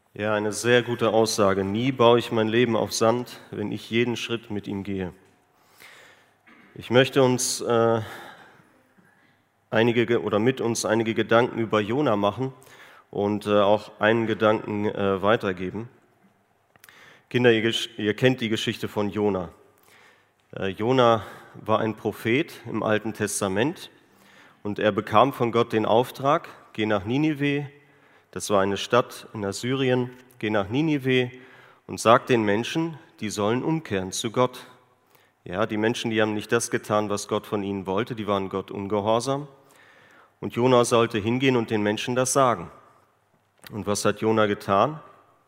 Ja, eine sehr gute Aussage. Nie baue ich mein Leben auf Sand, wenn ich jeden Schritt mit ihm gehe. Ich möchte uns mit uns einige Gedanken über Jona machen und auch einen Gedanken weitergeben. Kinder, ihr kennt die Geschichte von Jona. Jona war ein Prophet im Alten Testament und er bekam von Gott den Auftrag: Geh nach Ninive. Das war eine Stadt in Assyrien. Geh nach Ninive und sag den Menschen, die sollen umkehren zu Gott. Ja, die Menschen, die haben nicht das getan, was Gott von ihnen wollte, die waren Gott ungehorsam. Und Jona sollte hingehen und den Menschen das sagen. Und was hat Jona getan?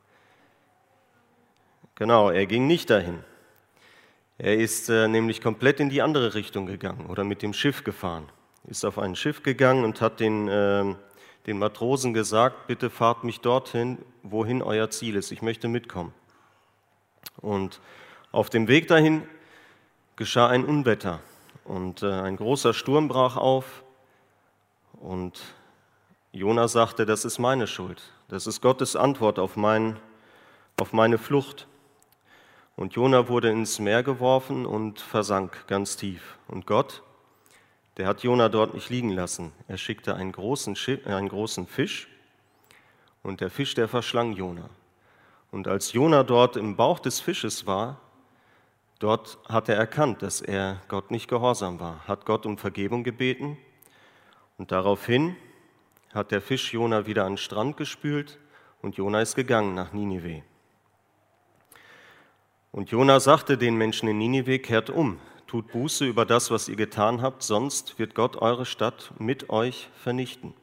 Genau, er ging nicht dahin. Er ist nämlich komplett in die andere Richtung gegangen oder mit dem Schiff gefahren. Ist auf ein Schiff gegangen und hat den Matrosen gesagt: Bitte fahrt mich dorthin, wohin euer Ziel ist. Ich möchte mitkommen. Und auf dem Weg dahin geschah ein Unwetter und ein großer Sturm brach auf. Und Jona sagte: Das ist meine Schuld. Das ist Gottes Antwort auf meine Flucht. Und Jona wurde ins Meer geworfen und versank ganz tief. Und Gott, der hat Jona dort nicht liegen lassen. Er schickte einen großen Fisch und der Fisch, der verschlang Jona. Und als Jona dort im Bauch des Fisches war, dort hat er erkannt, dass er Gott nicht gehorsam war, hat Gott um Vergebung gebeten und daraufhin hat der Fisch Jona wieder an den Strand gespült und Jona ist gegangen nach Ninive. Und Jona sagte den Menschen in Ninive: Kehrt um, tut Buße über das, was ihr getan habt, sonst wird Gott eure Stadt mit euch vernichten.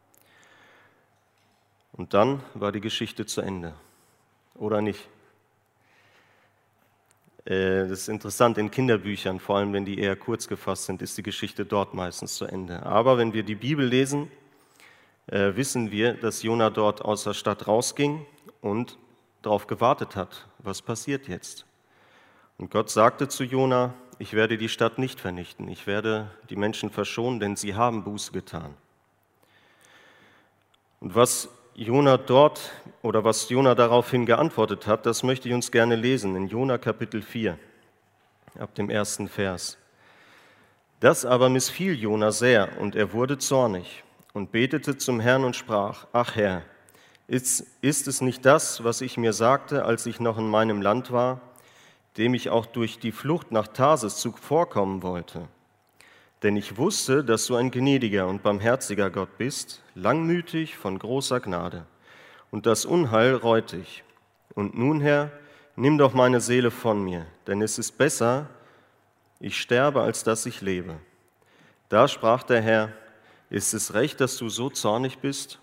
Und dann war die Geschichte zu Ende. Oder nicht? Das ist interessant, in Kinderbüchern, vor allem wenn die eher kurz gefasst sind, ist die Geschichte dort meistens zu Ende. Aber wenn wir die Bibel lesen, wissen wir, dass Jona dort aus der Stadt rausging und darauf gewartet hat, was passiert jetzt. Und Gott sagte zu Jona: Ich werde die Stadt nicht vernichten, ich werde die Menschen verschonen, denn sie haben Buße getan. Und was Jona daraufhin geantwortet hat, das möchte ich uns gerne lesen in Jona Kapitel 4, ab dem 1. Vers. Das aber missfiel Jona sehr, und er wurde zornig und betete zum Herrn und sprach: Ach Herr, ist es nicht das, was ich mir sagte, als ich noch in meinem Land war, dem ich auch durch die Flucht nach Tarsis zuvorkommen wollte? Denn ich wusste, dass du ein gnädiger und barmherziger Gott bist, langmütig, von großer Gnade. Und das Unheil reut dich. Und nun, Herr, nimm doch meine Seele von mir, denn es ist besser, ich sterbe, als dass ich lebe. Da sprach der Herr: Ist es recht, dass du so zornig bist?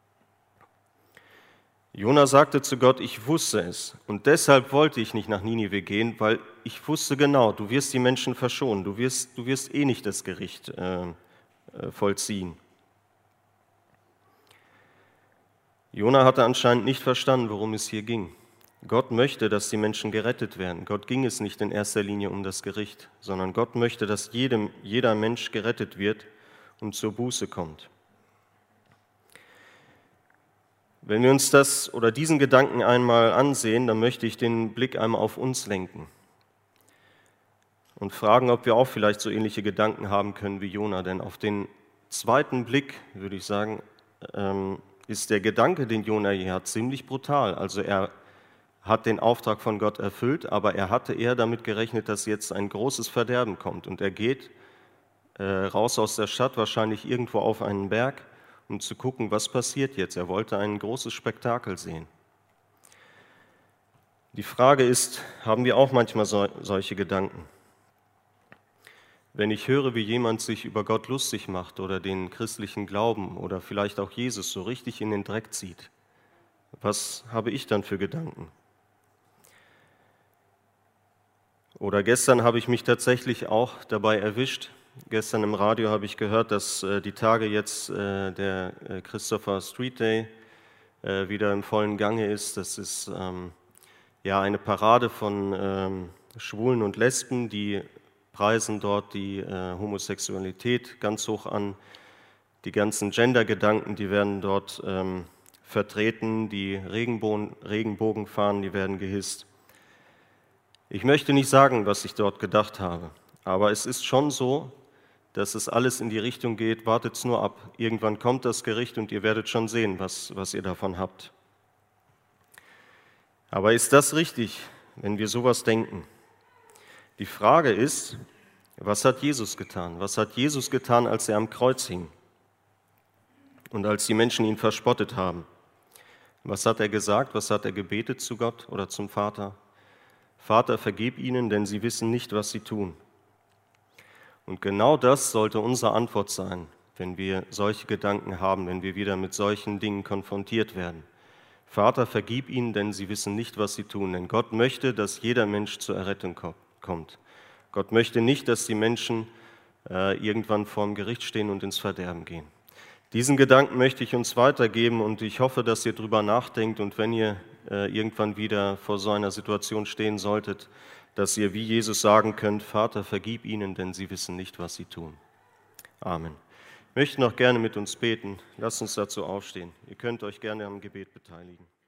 Jona sagte zu Gott: Ich wusste es, und deshalb wollte ich nicht nach Ninive gehen, weil ich wusste genau, du wirst die Menschen verschonen, du wirst eh nicht das Gericht vollziehen. Jona hatte anscheinend nicht verstanden, worum es hier ging. Gott möchte, dass die Menschen gerettet werden. Gott ging es nicht in erster Linie um das Gericht, sondern Gott möchte, dass jeder Mensch gerettet wird und zur Buße kommt. Wenn wir uns diesen Gedanken einmal ansehen, dann möchte ich den Blick einmal auf uns lenken und fragen, ob wir auch vielleicht so ähnliche Gedanken haben können wie Jona. Denn auf den zweiten Blick, würde ich sagen, ist der Gedanke, den Jona hier hat, ziemlich brutal. Also er hat den Auftrag von Gott erfüllt, aber er hatte eher damit gerechnet, dass jetzt ein großes Verderben kommt. Und er geht raus aus der Stadt, wahrscheinlich irgendwo auf einen Berg, um zu gucken, was passiert jetzt. Er wollte ein großes Spektakel sehen. Die Frage ist, haben wir auch manchmal solche Gedanken? Wenn ich höre, wie jemand sich über Gott lustig macht oder den christlichen Glauben oder vielleicht auch Jesus so richtig in den Dreck zieht, was habe ich dann für Gedanken? Oder gestern habe ich mich tatsächlich auch dabei erwischt. Gestern im Radio habe ich gehört, dass die Tage jetzt der Christopher Street Day wieder im vollen Gange ist. Das ist eine Parade von Schwulen und Lesben, die preisen dort die Homosexualität ganz hoch an. Die ganzen Gender-Gedanken, die werden dort vertreten, die Regenbogenfahnen, die werden gehisst. Ich möchte nicht sagen, was ich dort gedacht habe, aber es ist schon so, dass es alles in die Richtung geht, wartet's nur ab. Irgendwann kommt das Gericht und ihr werdet schon sehen, was ihr davon habt. Aber ist das richtig, wenn wir sowas denken? Die Frage ist, was hat Jesus getan? Was hat Jesus getan, als er am Kreuz hing und als die Menschen ihn verspottet haben? Was hat er gesagt? Was hat er gebetet zu Gott oder zum Vater? Vater, vergib ihnen, denn sie wissen nicht, was sie tun. Und genau das sollte unsere Antwort sein, wenn wir solche Gedanken haben, wenn wir wieder mit solchen Dingen konfrontiert werden. Vater, vergib ihnen, denn sie wissen nicht, was sie tun. Denn Gott möchte, dass jeder Mensch zur Errettung kommt. Gott möchte nicht, dass die Menschen irgendwann vorm Gericht stehen und ins Verderben gehen. Diesen Gedanken möchte ich uns weitergeben und ich hoffe, dass ihr drüber nachdenkt und wenn ihr irgendwann wieder vor so einer Situation stehen solltet, dass ihr wie Jesus sagen könnt, Vater, vergib ihnen, denn sie wissen nicht, was sie tun. Amen. Ich möchte noch gerne mit uns beten. Lasst uns dazu aufstehen. Ihr könnt euch gerne am Gebet beteiligen.